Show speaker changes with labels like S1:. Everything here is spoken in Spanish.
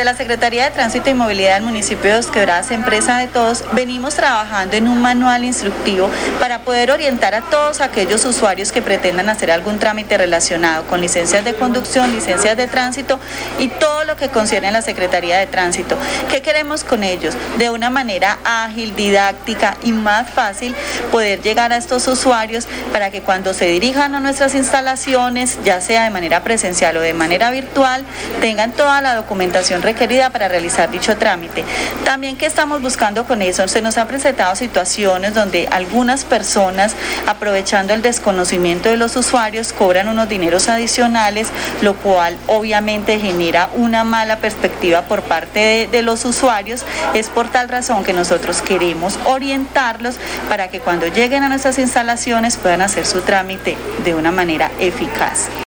S1: De la Secretaría de Tránsito y Movilidad del municipio de Dos Quebradas, empresa de todos, venimos trabajando en un manual instructivo para poder orientar a todos aquellos usuarios que pretendan hacer algún trámite relacionado con licencias de conducción, licencias de tránsito y todo lo que concierne a la Secretaría de Tránsito. ¿Qué queremos con ellos? De una manera ágil, didáctica y más fácil poder llegar a estos usuarios para que cuando se dirijan a nuestras instalaciones, ya sea de manera presencial o de manera virtual, tengan toda la documentación requerida para realizar dicho trámite. También, ¿qué estamos buscando con eso? Se nos han presentado situaciones donde algunas personas, aprovechando el desconocimiento de los usuarios, cobran unos dineros adicionales, lo cual obviamente genera una mala perspectiva por parte de los usuarios. Es por tal razón que nosotros queremos orientarlos para que cuando lleguen a nuestras instalaciones puedan hacer su trámite de una manera eficaz.